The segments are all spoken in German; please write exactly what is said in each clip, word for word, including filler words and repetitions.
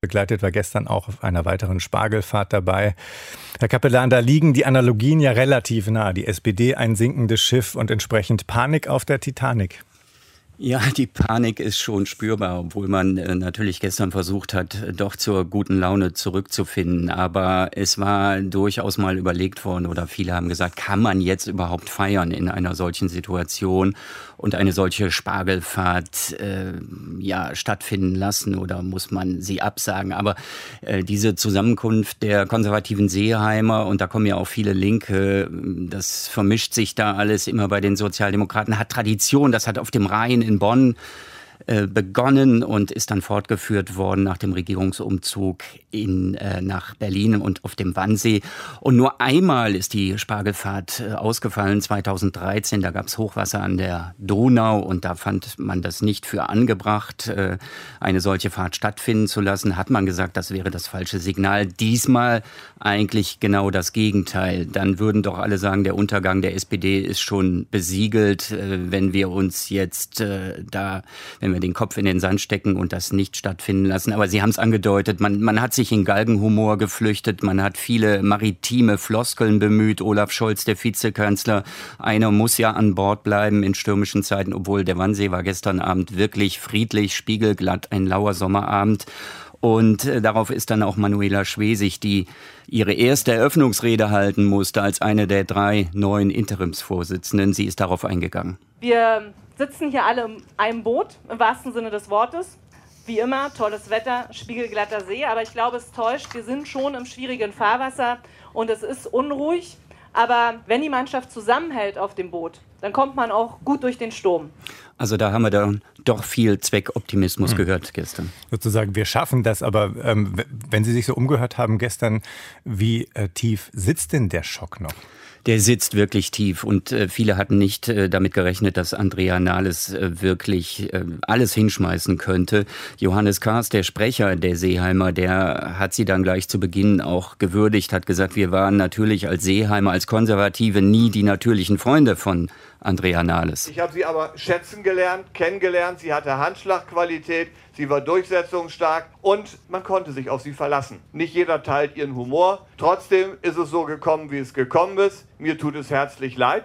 begleitet, war gestern auch auf einer weiteren Spargelfahrt dabei. Herr Capellan, da liegen die Analogien ja relativ nah. Die S P D ein sinkendes Schiff und entsprechend Panik auf der Titanic. Ja, die Panik ist schon spürbar, obwohl man äh, natürlich gestern versucht hat, doch zur guten Laune zurückzufinden. Aber es war durchaus mal überlegt worden oder viele haben gesagt, kann man jetzt überhaupt feiern in einer solchen Situation und eine solche Spargelfahrt äh, ja, stattfinden lassen oder muss man sie absagen? Aber äh, diese Zusammenkunft der konservativen Seeheimer, und da kommen ja auch viele Linke, das vermischt sich da alles immer bei den Sozialdemokraten, hat Tradition, das hat auf dem Rhein in Bonn äh, begonnen und ist dann fortgeführt worden nach dem Regierungsumzug in, äh, nach Berlin und auf dem Wannsee. Und nur einmal ist die Spargelfahrt äh, ausgefallen, zweitausenddreizehn. Da gab es Hochwasser an der Donau und da fand man das nicht für angebracht, äh, eine solche Fahrt stattfinden zu lassen. Hat man gesagt, das wäre das falsche Signal. Diesmal eigentlich genau das Gegenteil. Dann würden doch alle sagen, der Untergang der S P D ist schon besiegelt, äh, wenn wir uns jetzt äh, da, wenn wir den Kopf in den Sand stecken und das nicht stattfinden lassen. Aber Sie haben es angedeutet, man, man hat sich in Galgenhumor geflüchtet, man hat viele maritime Floskeln bemüht. Olaf Scholz, der Vizekanzler, einer muss ja an Bord bleiben in stürmischen Zeiten, obwohl der Wannsee war gestern Abend wirklich friedlich, spiegelglatt, ein lauer Sommerabend. Und äh, darauf ist dann auch Manuela Schwesig, die ihre erste Eröffnungsrede halten musste als eine der drei neuen Interimsvorsitzenden. Sie ist darauf eingegangen. Wir sitzen hier alle in einem Boot, im wahrsten Sinne des Wortes. Wie immer, tolles Wetter, spiegelglatter See. Aber ich glaube, es täuscht, wir sind schon im schwierigen Fahrwasser und es ist unruhig. Aber wenn die Mannschaft zusammenhält auf dem Boot, dann kommt man auch gut durch den Sturm. Also da haben wir dann doch viel Zweckoptimismus hm. gehört gestern. Sozusagen, wir schaffen das, aber ähm, wenn Sie sich so umgehört haben gestern, wie äh, tief sitzt denn der Schock noch? Der sitzt wirklich tief und äh, viele hatten nicht äh, damit gerechnet, dass Andrea Nahles äh, wirklich äh, alles hinschmeißen könnte. Johannes Kahrs, der Sprecher der Seeheimer, der hat sie dann gleich zu Beginn auch gewürdigt, hat gesagt, wir waren natürlich als Seeheimer, als Konservative nie die natürlichen Freunde von Andrea Nahles. Ich habe sie aber schätzen gelernt, kennengelernt, sie hatte Handschlagqualität, sie war durchsetzungsstark und man konnte sich auf sie verlassen. Nicht jeder teilt ihren Humor, trotzdem ist es so gekommen, wie es gekommen ist. Mir tut es herzlich leid.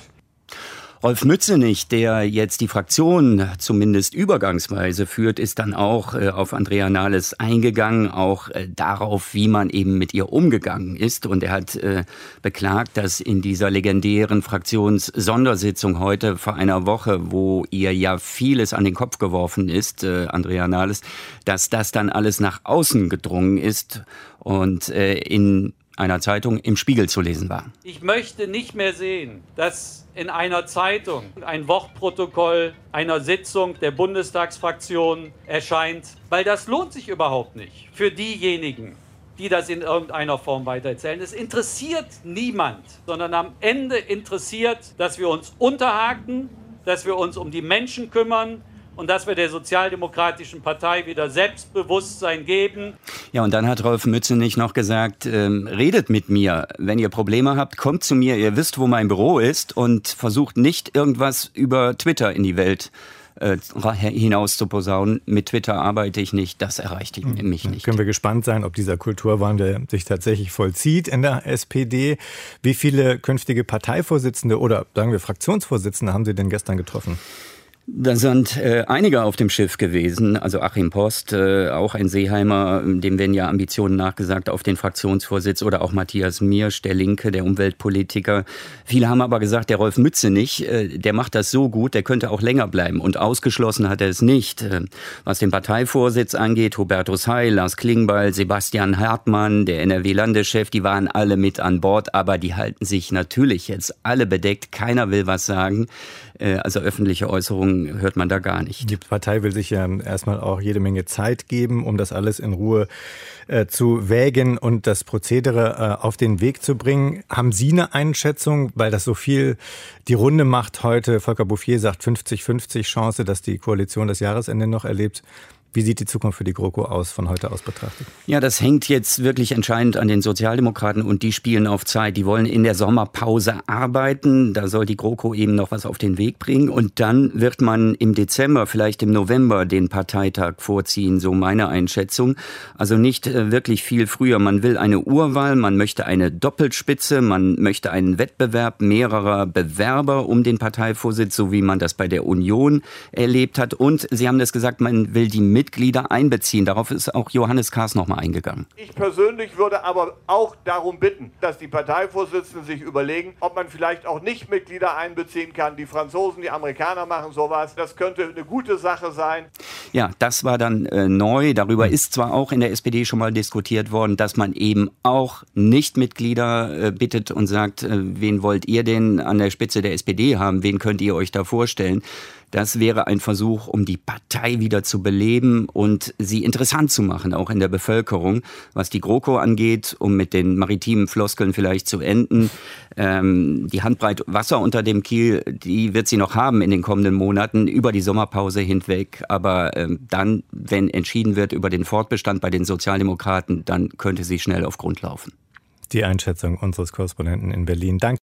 Rolf Mützenich, der jetzt die Fraktion zumindest übergangsweise führt, ist dann auch äh, auf Andrea Nahles eingegangen, auch äh, darauf, wie man eben mit ihr umgegangen ist. Und er hat äh, beklagt, dass in dieser legendären Fraktionssondersitzung heute vor einer Woche, wo ihr ja vieles an den Kopf geworfen ist, äh, Andrea Nahles, dass das dann alles nach außen gedrungen ist und äh, in einer Zeitung im Spiegel zu lesen war. Ich möchte nicht mehr sehen, dass in einer Zeitung ein Wortprotokoll einer Sitzung der Bundestagsfraktion erscheint, weil das lohnt sich überhaupt nicht für diejenigen, die das in irgendeiner Form weitererzählen. Es interessiert niemand, sondern am Ende interessiert, dass wir uns unterhaken, dass wir uns um die Menschen kümmern, und dass wir der Sozialdemokratischen Partei wieder Selbstbewusstsein geben. Ja, und dann hat Rolf Mützenich noch gesagt, ähm, redet mit mir. Wenn ihr Probleme habt, kommt zu mir. Ihr wisst, wo mein Büro ist und versucht nicht irgendwas über Twitter in die Welt äh, hinaus zu posaunen. Mit Twitter arbeite ich nicht, das erreicht mich nicht. Dann können wir gespannt sein, ob dieser Kulturwandel sich tatsächlich vollzieht in der S P D. Wie viele künftige Parteivorsitzende oder sagen wir Fraktionsvorsitzende haben Sie denn gestern getroffen? Da sind äh, einige auf dem Schiff gewesen, also Achim Post, äh, auch ein Seeheimer, dem werden ja Ambitionen nachgesagt auf den Fraktionsvorsitz, oder auch Matthias Miersch, der Linke, der Umweltpolitiker. Viele haben aber gesagt, der Rolf Mützenich, äh, der macht das so gut, der könnte auch länger bleiben, und ausgeschlossen hat er es nicht. Äh, was den Parteivorsitz angeht, Hubertus Heil, Lars Klingbeil, Sebastian Hartmann, der N R W-Landeschef, die waren alle mit an Bord, aber die halten sich natürlich jetzt alle bedeckt, keiner will was sagen. Also öffentliche Äußerungen hört man da gar nicht. Die Partei will sich ja erstmal auch jede Menge Zeit geben, um das alles in Ruhe äh, zu wägen und das Prozedere äh, auf den Weg zu bringen. Haben Sie eine Einschätzung, weil das so viel die Runde macht heute? Volker Bouffier sagt fünfzig fünfzig Chance, dass die Koalition das Jahresende noch erlebt. Wie sieht die Zukunft für die GroKo aus, von heute aus betrachtet? Ja, das hängt jetzt wirklich entscheidend an den Sozialdemokraten und die spielen auf Zeit. Die wollen in der Sommerpause arbeiten. Da soll die GroKo eben noch was auf den Weg bringen. Und dann wird man im Dezember, vielleicht im November den Parteitag vorziehen, so meine Einschätzung. Also nicht äh, wirklich viel früher. Man will eine Urwahl, man möchte eine Doppelspitze, man möchte einen Wettbewerb mehrerer Bewerber um den Parteivorsitz, so wie man das bei der Union erlebt hat. Und Sie haben das gesagt, man will die Mitglieder einbeziehen. Darauf ist auch Johannes Kahrs noch mal eingegangen. Ich persönlich würde aber auch darum bitten, dass die Parteivorsitzenden sich überlegen, ob man vielleicht auch nicht Mitglieder einbeziehen kann. Die Franzosen, die Amerikaner machen sowas. Das könnte eine gute Sache sein. Ja, das war dann äh, neu. Darüber ist zwar auch in der S P D schon mal diskutiert worden, dass man eben auch Nichtmitglieder äh, bittet und sagt, äh, wen wollt ihr denn an der Spitze der S P D haben? Wen könnt ihr euch da vorstellen? Das wäre ein Versuch, um die Partei wieder zu beleben und sie interessant zu machen, auch in der Bevölkerung. Was die GroKo angeht, um mit den maritimen Floskeln vielleicht zu enden, ähm, die Handbreit Wasser unter dem Kiel, die wird sie noch haben in den kommenden Monaten, über die Sommerpause hinweg. Aber ähm, dann, wenn entschieden wird über den Fortbestand bei den Sozialdemokraten, dann könnte sie schnell auf Grund laufen. Die Einschätzung unseres Korrespondenten in Berlin. Danke.